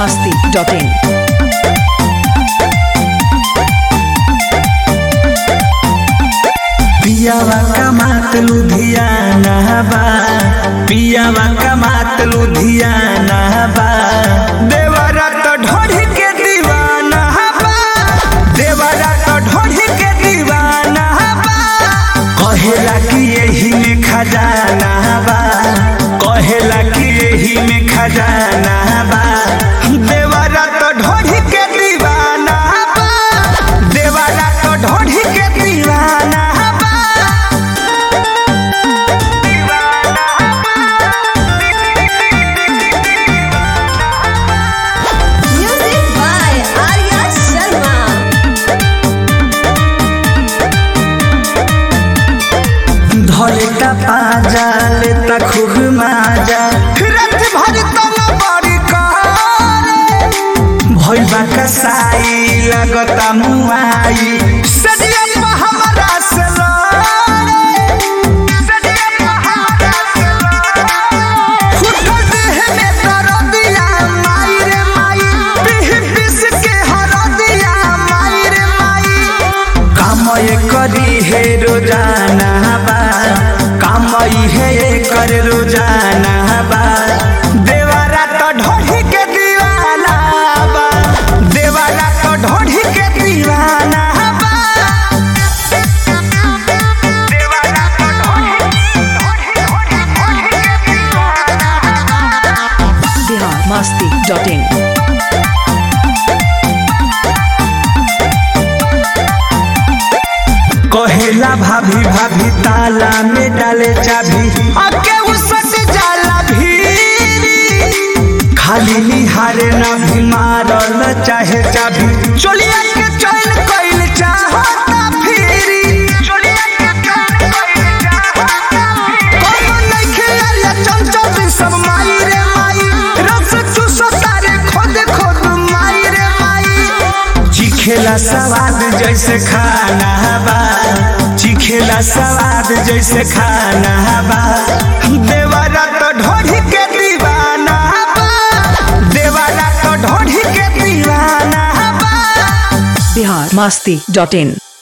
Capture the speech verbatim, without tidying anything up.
masti dot in. पियावा का मात लुधियाना बा, पियावा का मात लुधियाना बा, देवरा तो ढोढ़ी के दीवाना बा, देवरा तो ढोढ़ी के दीवाना बा, कहेला कि यही में खजाना बा, कहेला कि यही में खजाना बा, देवरा तो ढोढ़ी के दीवाना बा, देवरा तो ढोढ़ी के दीवाना। धोलेता पाजा लेता खूब माजा रत भर तन बड़ी करे भइबा कसाई लगता मुआई सदिया में हमरा से लड़े सदिया में हमरा से लड़े फुटल देह में दर्दिया माई रे माई पीह पिस के हरदिया माई रे माई काम ये करी है रोजाना बा, कामई है कर रोजाना बा, देवरा तो ढोढ़ी के दीवाना बा, देवरा तो ढोढ़ी के दीवाना बा, देवरा तो ढोढ़ी ढोढ़ी के दीवाना Bihar masti dot in. कहेला भाभी भाभी ताला में डाले चाबी आके उसट जाला भी खाली निहारे ना भी मारल चाहे चाबी चोलिया के चैन कइल चाहता फिरी चोलिया के चैन कइल चाहता फिरी कोनो नहीं खेला चमचम सब माई रे माई रस चूसो तारे खुद खुद माई रे माई चिखेला स्वाद जैसे खाना बा, चिखेला स्वाद जैसे खाना बा, देवरा तो ढोढ़ी के दीवाना बा, देवरा तो ढोढ़ी के दीवाना बा। Bihar masti dot in.